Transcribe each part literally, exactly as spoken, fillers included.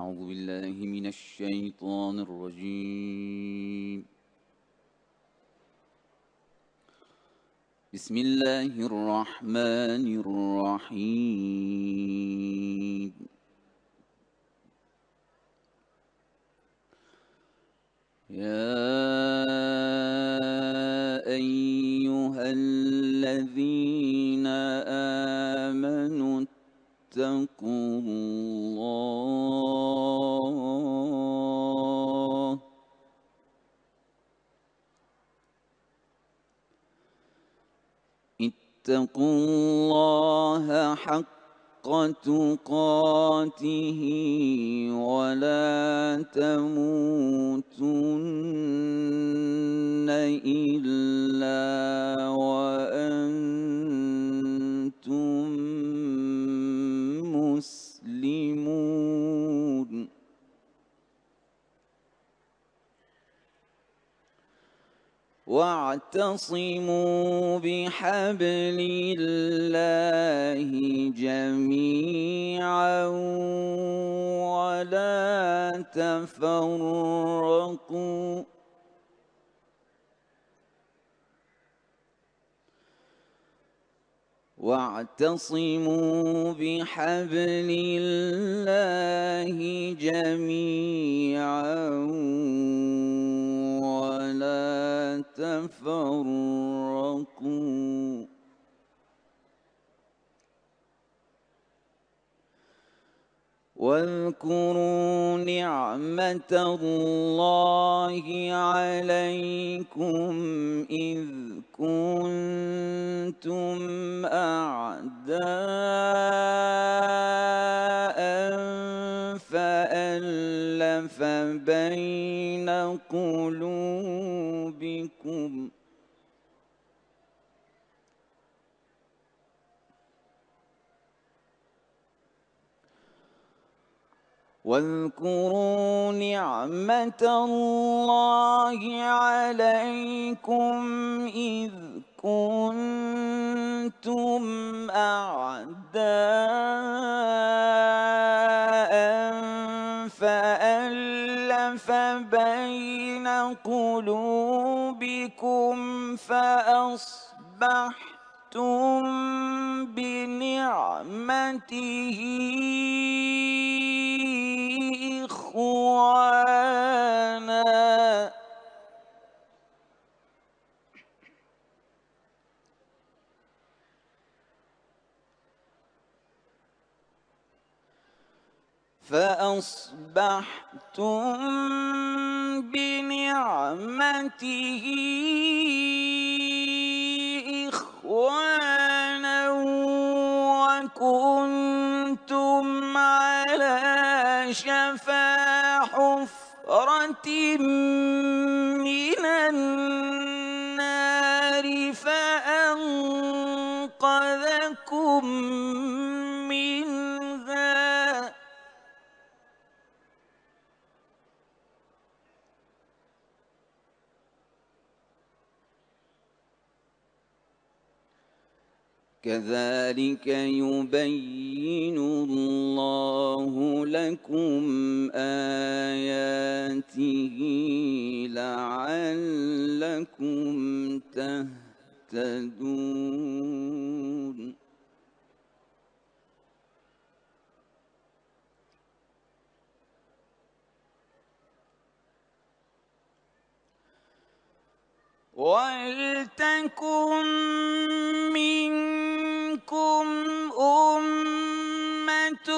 أعوذ بالله من الشيطان الرجيم. بسم الله الرحمن الرحيم. يا أيها الذين آمنوا اتقوا الله اتقوا الله حق تقاته ولا تموتن إلا وأنتم مسلمون. واعتصموا بحبل الله جميعا ولا تفرقوا واعتصموا بحبل الله جميعا ولا تفرقوا واذكروا نعمة الله عليكم إذ كنتم أعداء فألف بين قلوبكم واذكروا نعمة الله عليكم إذ كنتم أعداء فألف بين قلوبكم فأصبحتم بنعمته إخوانا فأصبحتم بنعمته إخوانا وكنتم على شفا حفرة من النار فأنقذكم منها كذلك يبين الله لكم آياته لعلكم تهتدون. ولتكن منكم أمة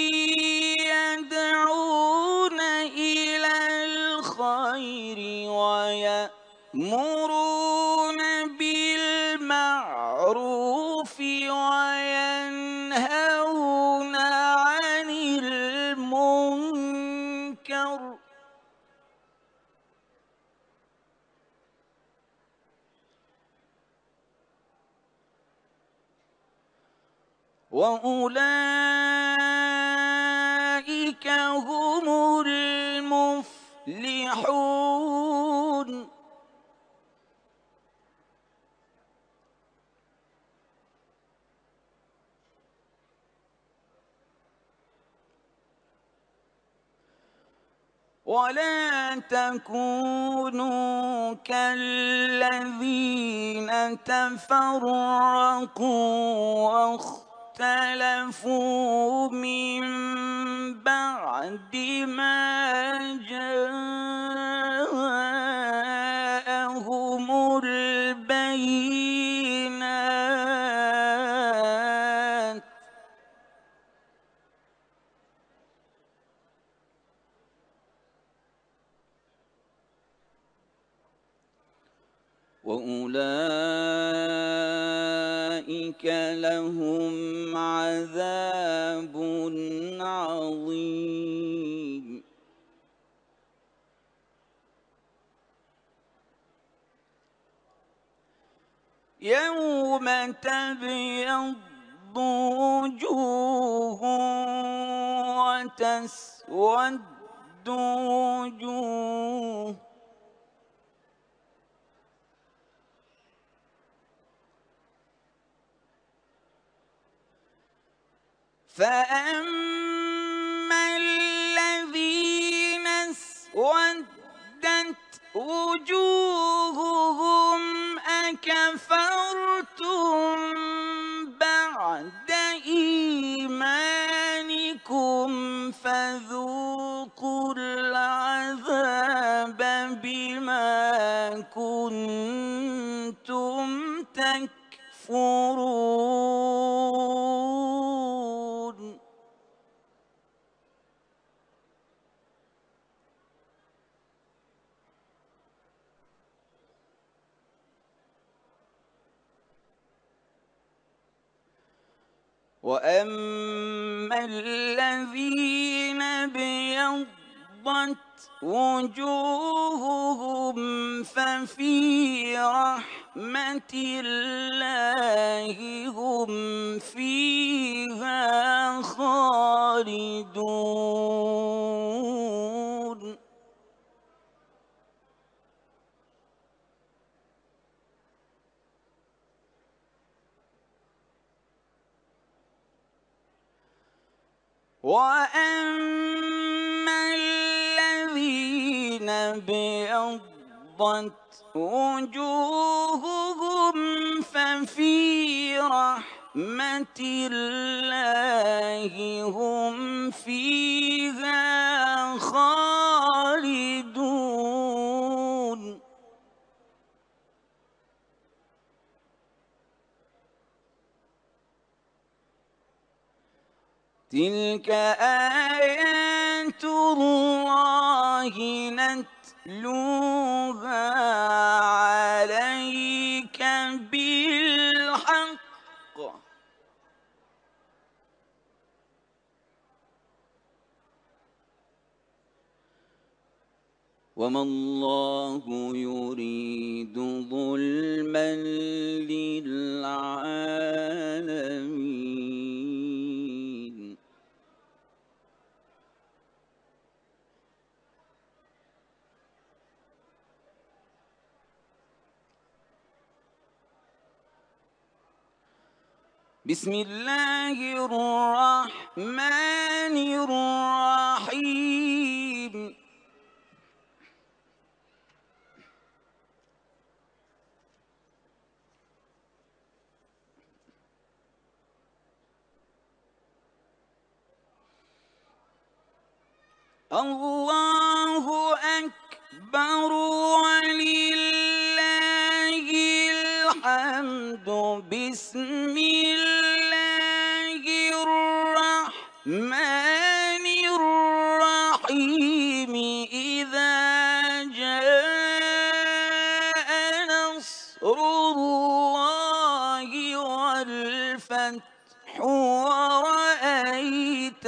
يدعون إلى الخير ويأمرون بالمعروف وينهون عن المنكر وأولئك هم المفلحون. ولا تكونوا كالذين تفرقوا واختلفوا من بعد ما جاءهم البينات وأولئك لهم عذاب عظيم. يوم تبيض وجوه وتسود وجوه فأما الذين اسودت وجوههم أكفرتم بعد إيمانكم فذوقوا العذاب بما كنتم تكفرون. وأما الذين ابيضت وجوههم ففي رحمة الله هم فيها خالدون. وأما الذين ابيضت وجوههم ففي رحمة الله هم فيها خالدون. تلك آيات الله نتلوها عليك بالحق وما الله يريد ظلما للعالمين. بسم الله الرحمن الرحيم. الله أكبر ولله الحمد. بسم الله الرحمن الرحيم. إذا جاء نصر الله والفتح ورأيت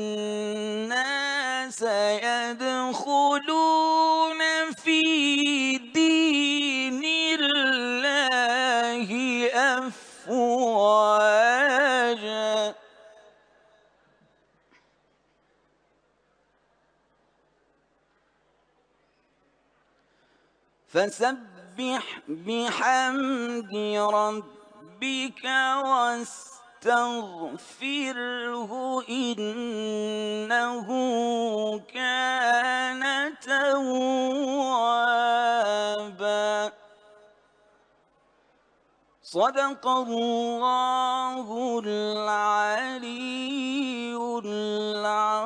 الناس يدخلون في دين الله أفواجا فسبح بحمد ربك واستغفره إنه كان صدق الله العلي العظيم.